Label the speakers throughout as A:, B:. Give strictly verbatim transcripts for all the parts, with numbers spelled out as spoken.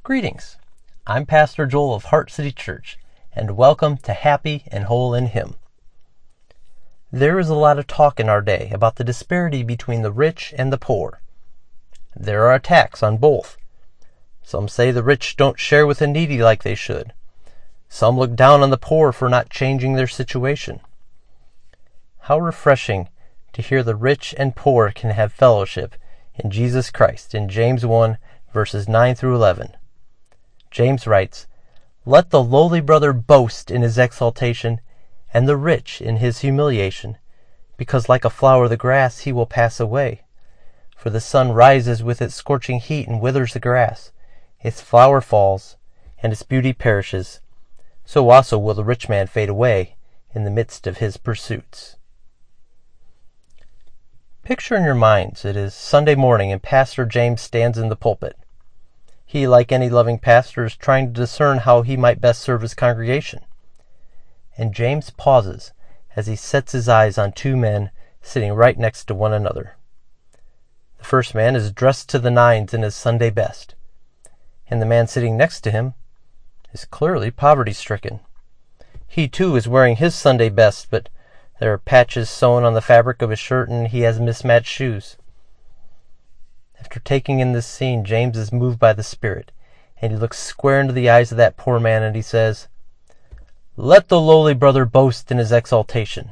A: Greetings. I'm Pastor Joel of Heart City Church, and welcome to Happy and Whole in Him. There is a lot of talk in our day about the disparity between the rich and the poor. There are attacks on both. Some say the rich don't share with the needy like they should. Some look down on the poor for not changing their situation. How refreshing to hear the rich and poor can have fellowship in Jesus Christ in James one, verses nine through eleven. James writes, "Let the lowly brother boast in his exaltation, and the rich in his humiliation, because like a flower of the grass he will pass away. For the sun rises with its scorching heat and withers the grass. Its flower falls, and its beauty perishes. So also will the rich man fade away in the midst of his pursuits." Picture in your minds it is Sunday morning and Pastor James stands in the pulpit. He, like any loving pastor, is trying to discern how he might best serve his congregation. And James pauses as he sets his eyes on two men sitting right next to one another. The first man is dressed to the nines in his Sunday best, and the man sitting next to him is clearly poverty-stricken. He too is wearing his Sunday best, but there are patches sewn on the fabric of his shirt and he has mismatched shoes. After taking in this scene, James is moved by the Spirit, and he looks square into the eyes of that poor man and he says, "Let the lowly brother boast in his exaltation."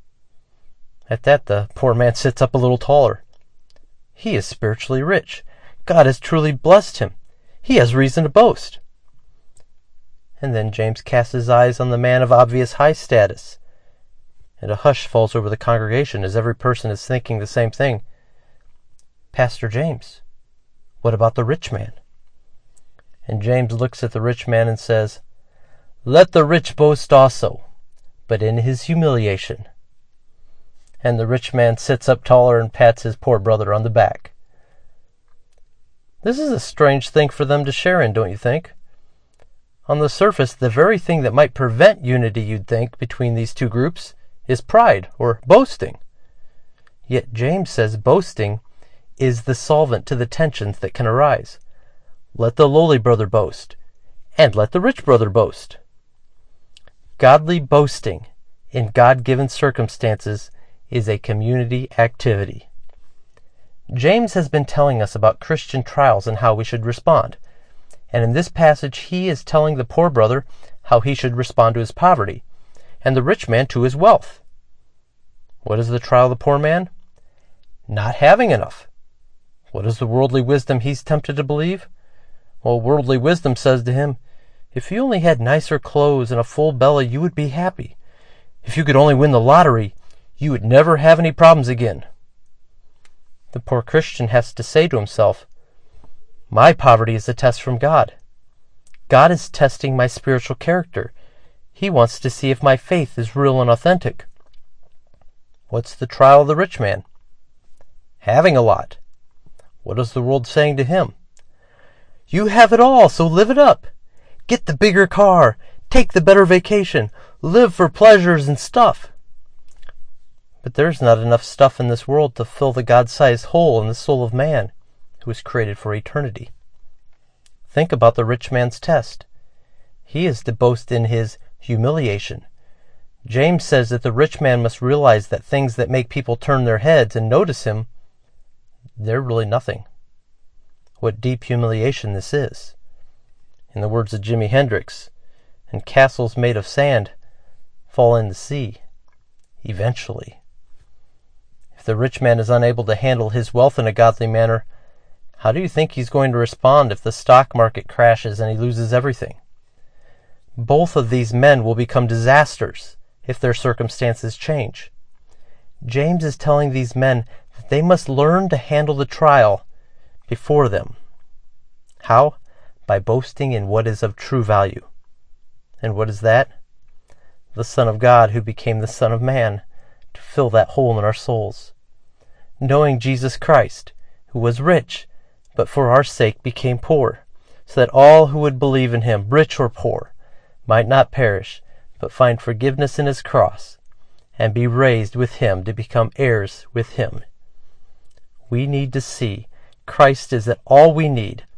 A: At that, the poor man sits up a little taller. He is spiritually rich. God has truly blessed him. He has reason to boast. And then James casts his eyes on the man of obvious high status, and a hush falls over the congregation as every person is thinking the same thing. "Pastor James, what about the rich man?" And James looks at the rich man and says, "Let the rich boast also, but in his humiliation." And the rich man sits up taller and pats his poor brother on the back. This is a strange thing for them to share in, don't you think? On the surface, the very thing that might prevent unity, you'd think, between these two groups is pride or boasting. Yet James says boasting is the solvent to the tensions that can arise. Let the lowly brother boast, and let the rich brother boast. Godly boasting in God-given circumstances is a community activity. James has been telling us about Christian trials and how we should respond. And in this passage, he is telling the poor brother how he should respond to his poverty, and the rich man to his wealth. What is the trial of the poor man? Not having enough. What is the worldly wisdom he's tempted to believe? Well, worldly wisdom says to him, if you only had nicer clothes and a full belly, you would be happy. If you could only win the lottery, you would never have any problems again. The poor Christian has to say to himself, my poverty is a test from God. God is testing my spiritual character. He wants to see if my faith is real and authentic. What's the trial of the rich man? Having a lot. What is the world saying to him? You have it all, so live it up. Get the bigger car. Take the better vacation. Live for pleasures and stuff. But there's not enough stuff in this world to fill the God-sized hole in the soul of man, who was created for eternity. Think about the rich man's test. He is to boast in his humiliation. James says that the rich man must realize that things that make people turn their heads and notice him, they're really nothing. What deep humiliation this is. In the words of Jimi Hendrix, and castles made of sand fall in the sea, eventually. If the rich man is unable to handle his wealth in a godly manner, how do you think he's going to respond if the stock market crashes and he loses everything? Both of these men will become disasters if their circumstances change. James is telling these men that they must learn to handle the trial before them. How? By boasting in what is of true value. And what is that? The Son of God who became the Son of Man to fill that hole in our souls. Knowing Jesus Christ, who was rich, but for our sake became poor, so that all who would believe in him, rich or poor, might not perish, but find forgiveness in his cross, and be raised with him to become heirs with him. We need to see Christ is all we need,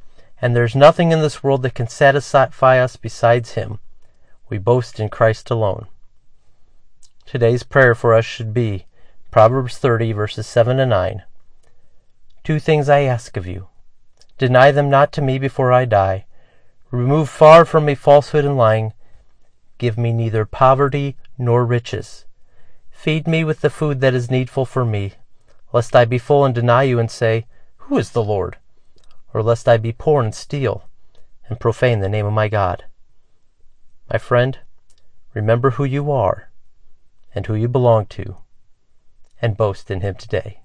A: and there's nothing in this world that can satisfy us besides Him. We boast in Christ alone. Today's prayer for us should be Proverbs thirty, verses seven and nine. Two things I ask of you. Deny them not to me before I die. Remove far from me falsehood and lying. Give me neither poverty nor riches. Feed me with the food that is needful for me, lest I be full and deny you and say, Who is the Lord? Or lest I be poor and steal, and profane the name of my God. My friend, remember who you are, and who you belong to, and boast in Him today.